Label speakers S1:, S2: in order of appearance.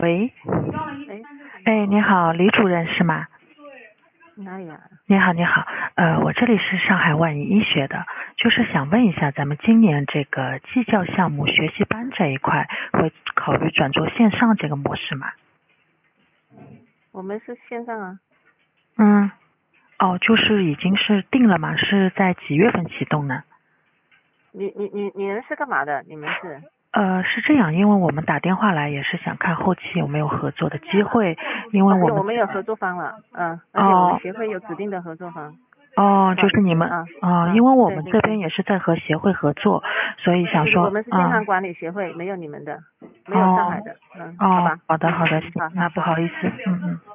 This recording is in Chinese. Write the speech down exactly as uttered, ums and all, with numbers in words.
S1: 喂，
S2: 哎，
S1: 哎，你好，李主任是吗？
S2: 哪里啊？
S1: 你好，你好，呃，我这里是上海万医医学的，就是想问一下，咱们今年这个技教项目学习班这一块，会考虑转做线上这个模式吗？
S2: 我们是线上啊。
S1: 嗯，哦，就是已经是定了吗？是在几月份启动呢？
S2: 你你你你们是干嘛的？你们是？
S1: 呃，是这样，因为我们打电话来也是想看后期有没有合作的机会，因为我们
S2: 我们有合作方了，嗯，而且我们
S1: 哦
S2: 协会有指定的合作方。
S1: 哦，
S2: 不好意
S1: 就是你们
S2: 思啊
S1: 啊、
S2: 啊，
S1: 因为我们
S2: 对对对，
S1: 这边也是在和协会合作，所以想
S2: 就是我
S1: 说，
S2: 们是健康
S1: 嗯，
S2: 管理协会，没有你们的，没有上
S1: 哦
S2: 海的，嗯，好
S1: 哦，
S2: 吧，
S1: 好的好的，
S2: 嗯嗯，
S1: 行，
S2: 好好
S1: 那不
S2: 好。
S1: 好意思，嗯嗯。